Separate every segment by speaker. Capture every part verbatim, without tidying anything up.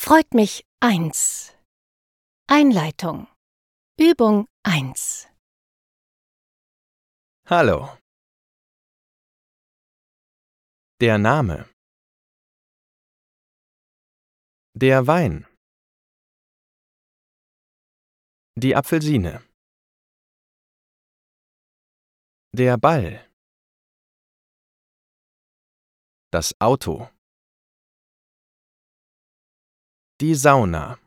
Speaker 1: Freut mich eins. Einleitung. Übung eins.
Speaker 2: Hallo. Der Name. Der Wein. Die Apfelsine. Der Ball. Das Auto. Die Sauna.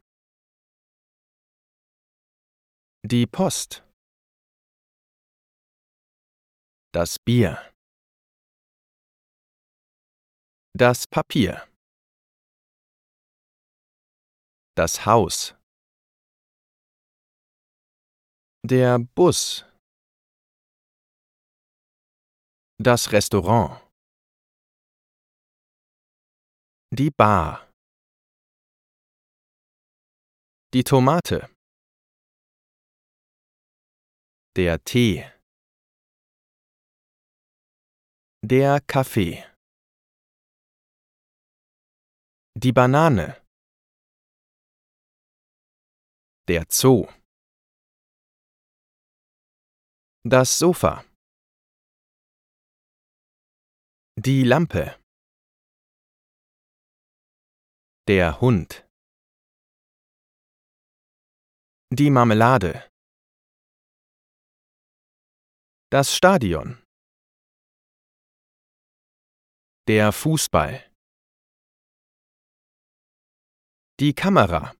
Speaker 2: Die Post. Das Bier. Das Papier. Das Haus. Der Bus. Das Restaurant. Die Bar. Die Tomate. Der Tee. Der Kaffee. Die Banane. Der Zoo. Das Sofa. Die Lampe. Der Hund. Die Marmelade. Das Stadion. Der Fußball. Die Kamera.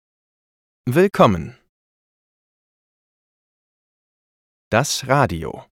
Speaker 2: Willkommen. Das Radio.